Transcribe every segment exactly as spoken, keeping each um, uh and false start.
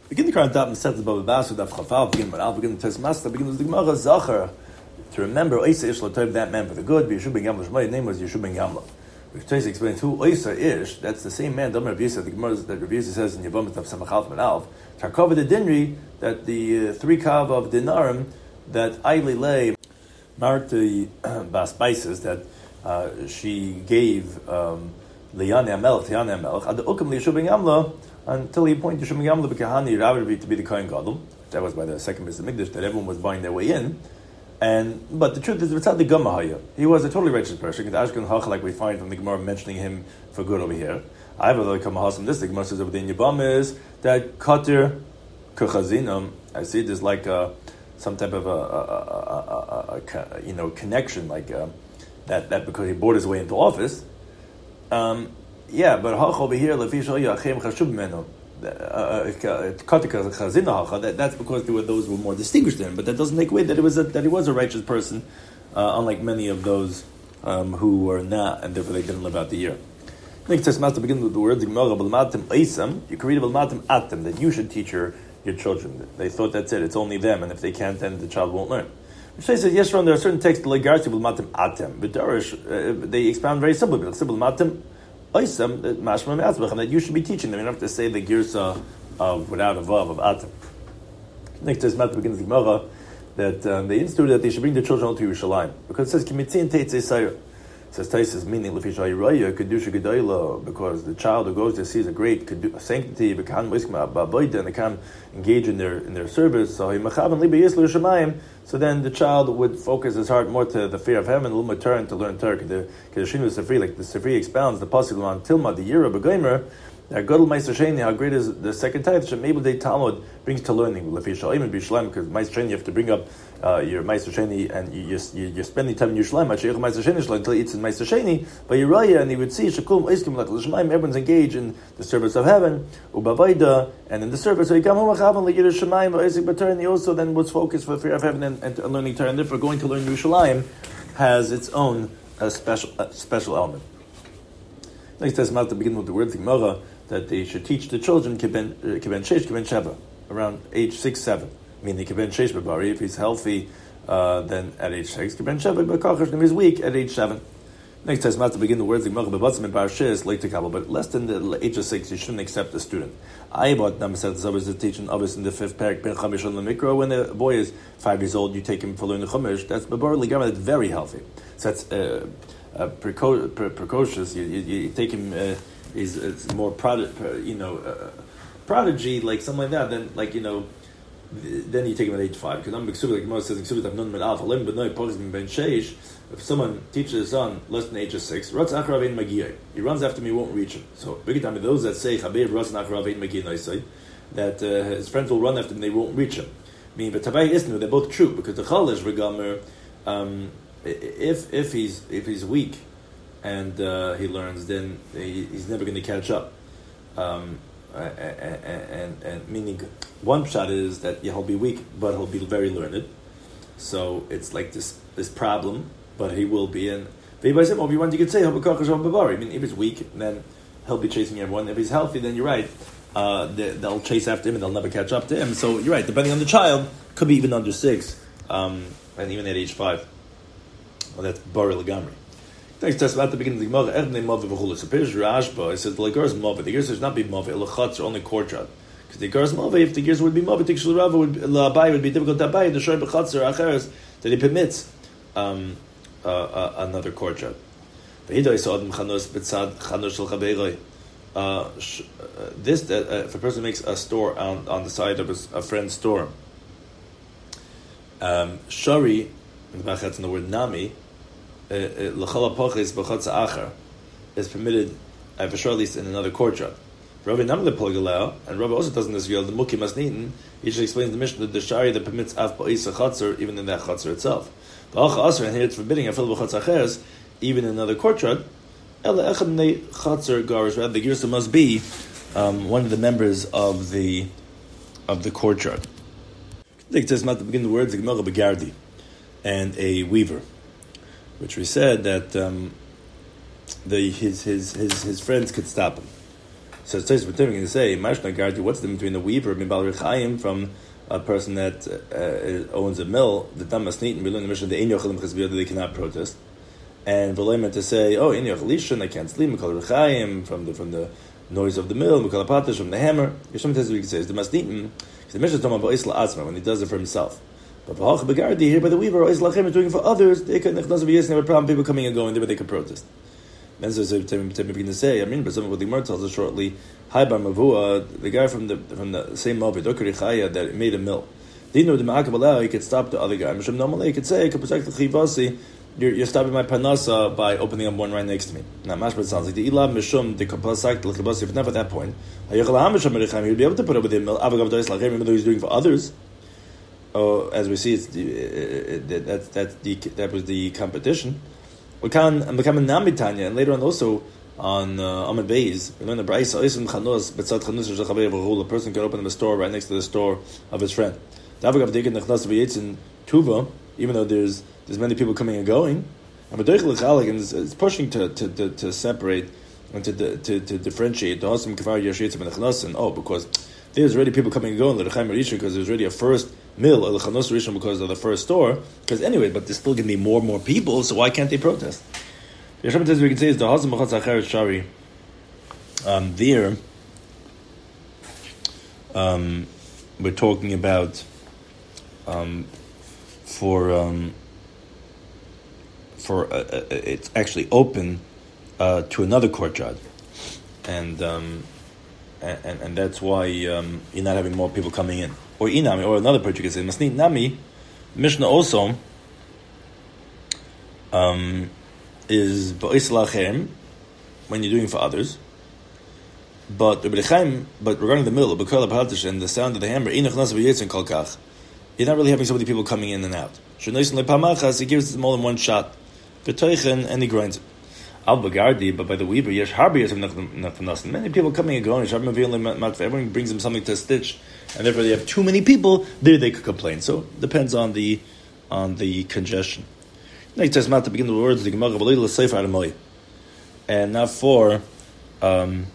Begin the current daf and set the Baba Basu daf Chafal. Begin with Al. Begin the Tes Master. Begin with the Gemara Zachar to remember Oisa Ish L'Tov, that man for the good. Yeshua ben Gamla. His name was Yeshua ben Gamla. Which Tes explains who Oisa Ish. That's the same man. Dama Rabbi Yisrael. The Gemara that Rabbi Yisrael says in Yevamot daf Samachalf ben Alf. Tarkova the Dinri, that the uh, three kav of dinarim that Aili Lei Marti Bas Spices that uh, she gave um, Liyane Amelch, Liyane Amelch, Ad Ukam Yeshua ben Gamla. Until he appointed Yeshua ben Gamla b'Kahani Rabbi to be the Kohen Gadol. That was by the second Mitzvah Mikdash that everyone was buying their way in. And but the truth is, Ritzad the Gamahaya, he was a totally righteous person. The Ashkan Hach, like we find from the Gemara mentioning him for good over here. I have a like Kamahasam. This the Gemara says over the Yabam is that Katir Kuchazinam. I see there's like a, some type of a, a, a, a, a you know connection, like a, that that because he bought his way into office. Um, Yeah, but hach over here, that's because there were those who were more distinguished than him. But that doesn't take away that it was a, that he was a righteous person, uh, unlike many of those um, who were not, and therefore they didn't live out the year. Next testament to begin with the words, you can read about atem, that you should teach your, your children. They thought that's it; it's only them, and if they can't, then the child won't learn. Which says, yes, Ron, there are certain texts like Garsi b'matem atem, but they expound very simply. B'matem Oisam, that you should be teaching them. You don't have to say the girsa of without a vav of atem. Next to this begins the Gemara that um, they instituted that they should bring their children to Yerushalayim because it says kimitzin teitzei sayr. It says teitzei meaning lefishay raya kedusha gedayla, because the child who goes there sees a great sanctity, bekan moiskim ba'avoda, and they can engage in their in their service. So he machavan liba yislu Yerushalayim. So then the child would focus his heart more to the fear of heaven, a little more turn to learn Torah. The Kedushin Sefri, like the Sefri expounds the pasuk on Tilma, the Yira B'Gomer, that Gadol Meister Sheni, how great is the second tithe? Maybe the Talmud brings to learning. Because Meister Sheni, you have to bring up uh, your Meister Sheni, and you, you, you're spending time in Yerushalayim, Meister Sheni until he eats in Meister Sheni. But Yeraya, and he would see Shakum Oiskim like L'Shamayim, everyone's engaged in the service of heaven, Ubavaida, and in the service. So he come home Chavan like Yerushalayim, Oisik B'Torah, and he also then was focused for the fear of heaven and, and, and learning Torah. And therefore, going to learn Yerushalayim has its own uh, special uh, special element. Next testament to begin with the word Gemara that they should teach the children kiben kiben sheish kiben sheva around age six seven. Meaning kiben sheish b'bari, if he's healthy, uh, then at age six kiben sheva b'kachash, if he's weak at age seven. Next testament to begin the words Gemara b'batzim and barshis late to kabel, but less than the age of six you shouldn't accept the student. I bought number said the is teaching obviously in the fifth parak ben chamish on the mikro. When the boy is five years old, you take him for learning the chumash. That's b'bar ligama. That's very healthy. So that's uh, uh, preco- pre- precocious. You, you, you take him. Uh, Is it's more prod, you know, uh, prodigy like something like that. Then like you know, then you take him at age five. Because I'm like Gemara says if someone teaches his son less than the age of six, he runs after me, won't reach him. So those that say that uh, his friends will run after him, they won't reach him. I mean, but Tabai isn't. They're both true because the chalish regamer, um if if he's if he's weak. And uh, he learns, then he, he's never going to catch up. Um, and, and, and meaning, one shot is that yeah, he'll be weak, but he'll be very learned. So it's like this this problem, but he will be. And if anybody said, well, you want you could say, I mean, if he's weak, then he'll be chasing everyone. If he's healthy, then you're right. Uh, they, they'll chase after him and they'll never catch up to him. So you're right. Depending on the child, could be even under six, um, and even at age five. Well, that's Bari Lagamri. Next test about the beginning of the Gemara, Erdnei Maveh v'chulus. So Pirish Rashba, it says the Ger's Maveh. The Ger's should not be Maveh, Elachatz, or only courtyard. Because the Ger's Maveh, if the Ger's would be Maveh, Tikshul Rava would La'abai would be difficult to Abai, the Shoy B'chatz or Acheres, that he permits um, uh, uh, another courtyard. V'hidoi Sa'adim Chanos B'tzad Chanos Shel Chabeiroi. This, that uh, if a person makes a store on, on the side of his, a friend's store, um, Shari, in the back that's in the word Nami, is permitted, uh, for sure, at least in another courtyard. Rabbi Namle Polgalao, and Rabbi also doesn't disagree. The Muki Masnitin, he should explain the mission that the Shari that permits Af Ba'isa Chatzar, even in that Chatzar itself. But Asr, and here it's forbidding Afil B'Chatz Acheres, even in another courtyard. Ela Echad Nei Chatzar Garish, the Girsa must be um, one of the members of the of the courtyard. It says not to begin the words Gemara Begardi, and a weaver. Which we said that um, the his, his his his friends could stop him. So it's going to say, what's the difference between the weaver from a person that uh, owns a mill, the Damasnit, and we learn the mission that they cannot protest, and V'leimer to say, oh, in Yochalishan, I can't sleep, from the from the noise of the mill, from the hammer. Yeshua says we can say is the Masnitim, because the mission is talking about Isla Asma when he does it for himself. But here by the weaver, Isla Lachem is doing it for others. They could not have a problem, people coming and going there, but they could protest. Then so to begin to say, I mean, but some of what the Gemara tells us shortly, Hai Bar Mavua, the guy from the from the same Movid, Dokari Chaya, that made a mill. Dino de Ma'akabalah, he could stop the other guy. Mishem Normally, he could say, You're, you're stopping my panasa by opening up one right next to me. Now, mashma sounds like the ilab mishum the kapasak l'chibasi. If not at that point, he would be able to put up with him. Avagav dois lachem, even though he's doing for others. Oh, as we see, it's the, it, it, that that the that was the competition. We can and become a namitanya, and later on also on uh, Amud Beis, we learn the brayso isim chanus betzad chanus shechavev rule. A person can open up a store right next to the store of his friend. Avagav dikin nechnas v'yitzin tuva, even though there's There's many people coming and going, and it's pushing to, to, to, to separate and to, to, to differentiate the Hasim Kafar Yashitz and Chanas. Oh, because there's already people coming and going, because there's already a first mill, or the Chanos Rishon because of the first store. Because anyway, but there's still going to be more and more people, so why can't they protest? The Yeshua says we can say is the Hasim Machatz Acheret Shari. Um, there, um, we're talking about um, for. Um, For uh, uh, it's actually open uh, to another courtyard, and um, and and that's why um, you're not having more people coming in. Or inami, or another part you can say masnit nami. Mishnah also um, is ba'is lachem when you're doing for others. But but regarding the middle, and the sound of the hammer, you're not really having so many people coming in and out. He gives them all in one shot. And he grinds it. Al Bagardi, but by the weaver, yesh harbi yasam. Many people coming and going. Everyone brings them something to stitch, and therefore they have too many people. There they could complain. So it depends on the on the congestion. Next says not to begin the words the Gemara and not for um,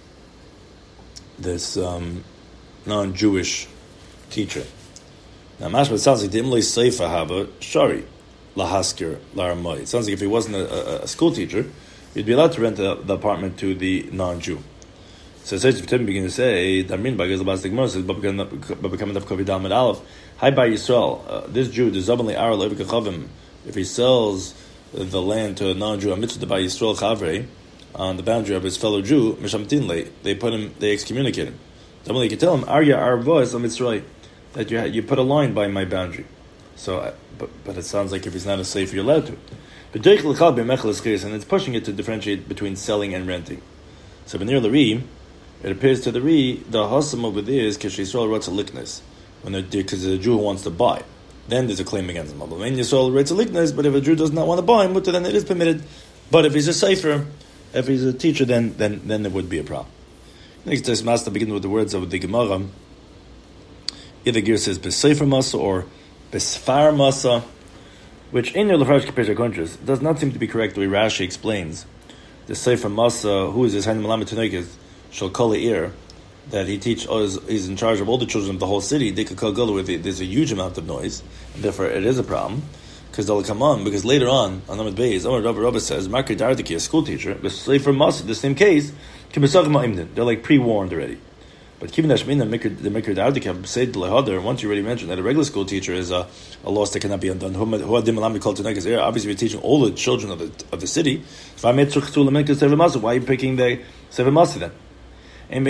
this um, non-Jewish teacher. Now, mashma sounds like the imlay seifa haba shari. Lahaskir Laramoi. It sounds like if he wasn't a, a, a school teacher, he'd be allowed to rent the, the apartment to the non-Jew. So it says, if Tim begin to say, Darmin Bagaz Labastik Moses, but becoming of Kavidam and Aleph, Hi by Yisrael, uh, this Jew, the Zabanli Ar Levikachavim, if he sells the land to a non-Jew, a mitzvah by Yisrael Chavre, on the boundary of his fellow Jew, Mishamtinle, they put him, they excommunicate him. Zabanli can tell him, Arya Arvois on Mitzray, that you you put a line by my boundary. So, but, but it sounds like if he's not a safe, you're allowed to. But and it's pushing it to differentiate between selling and renting. So, near the Ri, it appears to the Ri, the Hasam over there is because Yisrael writes a likeness, when because there's a Jew who wants to buy. Then there's a claim against him. When Yisrael writes a likeness, but if a Jew does not want to buy him, then it is permitted. But if he's a safer, if he's a teacher, then then then there would be a problem. Next, this master begins with the words of the Gemara. Either gear says B'Sefer Masa or Besfar Masa, which in your Lefresh Kapesha countries does not seem to be correct the way Rashi explains. The Sefer Masa, who is this Hanim Malamed Tanekis, Shal Kol Ir, that he teach is he's in charge of all the children of the whole city. They could call Gula with it. There's a huge amount of noise, and therefore it is a problem. Because they'll come on, because later on, on Amud Beis, Amar Rabba Rabba says, Markei Dardiki, a school teacher, the Sefer Masa, the same case, they're like pre-warned already. But keeping that Shemina, the Mikr Dardika said Lehadar, once you already mentioned that a regular school teacher is a, a loss that cannot be undone. Obviously, we're teaching all the children of the of the city. Why are you picking the Sefer Masa then? And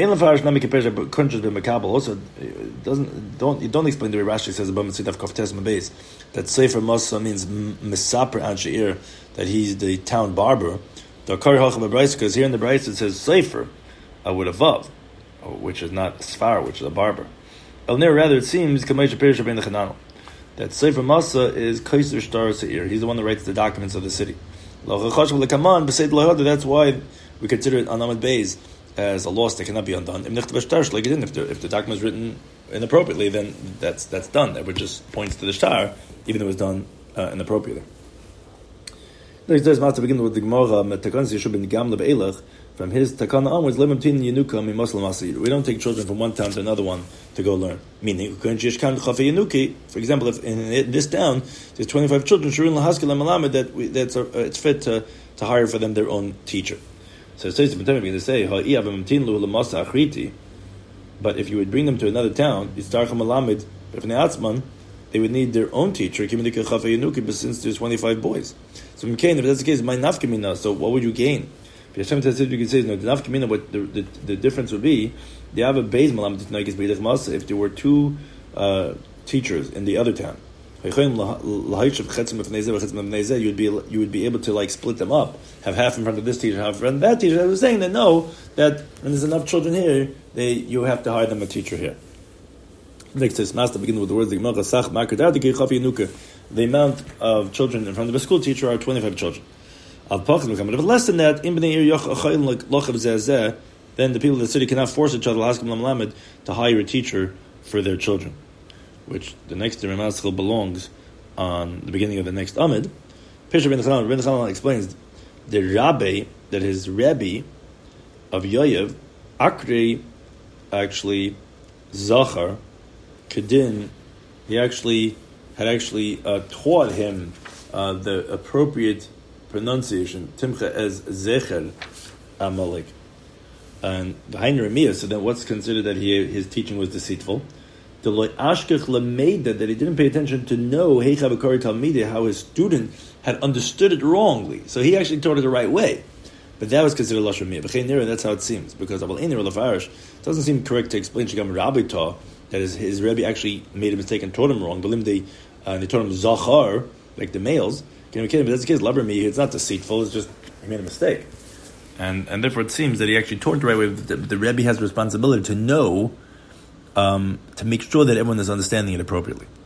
also doesn't don't you don't explain the way Rashi says about Mitzvah Kof Tesma Beis that Sefer Masa means Misaper Ansheir, that he's the town barber. The Kari Hacham B'Brayis, because here in the Brayis it says Sefer, I would have vav, which is not Sfar, which is a barber. Elnir, rather, it seems that Sefer Masa is Kaiser Shtar Seir. He's the one that writes the documents of the city. That's why we consider it on Amud Beis as a loss that cannot be undone. If the, if the document is written inappropriately, then that's that's done. That just points to the shtar, even though it was done uh, inappropriately. Next there's to begin with the Gemara, from his takana onwards, we don't take children from one town to another one to go learn. Meaning, for example, if in this town there's twenty-five children, that we, that's a, it's fit to, to hire for them their own teacher. So it says to they say, but if you would bring them to another town, they would need their own teacher, but since there's twenty-five boys. So if that's the case, my nafkamina, so what would you gain? If Hashem says, you can say, no, the nafkamina, what the, the, the difference would be, they have a beis malam if there were two uh, teachers in the other town. You'd be you would be able to like split them up, have half in front of this teacher, half in front of that teacher. I was saying that no, that when there's enough children here, they you have to hire them a teacher here. Next says, Master begin with the words the amount of children in front of a school teacher are twenty-five children. If less than that, then the people of the city cannot force each other to hire a teacher for their children. Which the next Ramaschal belongs on the beginning of the next Amid. Pisha ben Chanan, ben Chanan explains the Rabbi, that his Rebbe of Yoyev, Akri, actually, Zachar, Kedin, he actually had actually uh, taught him uh, the appropriate pronunciation, Timcha as Zecher Amalek. And the Hainer Emiyah, so then what's considered that he his teaching was deceitful? The loy ashkech lameda, that he didn't pay attention to know heicha b'kari talmidei, how his student had understood it wrongly. So he actually taught it the right way, but that was considered lashon miyah. B'chein nira, that's how it seems, because abal ein nira lafarish, it doesn't seem correct to explain shigam rabbi ta that his, his Rebbe actually made a mistake and taught him wrong. But they uh, they taught him zachar, like the males. But that's the case. Laber mi, it's not deceitful. It's just he made a mistake, and and therefore it seems that he actually taught the right way. The, the Rebbe has a responsibility to know. Um, to make sure that everyone is understanding it appropriately.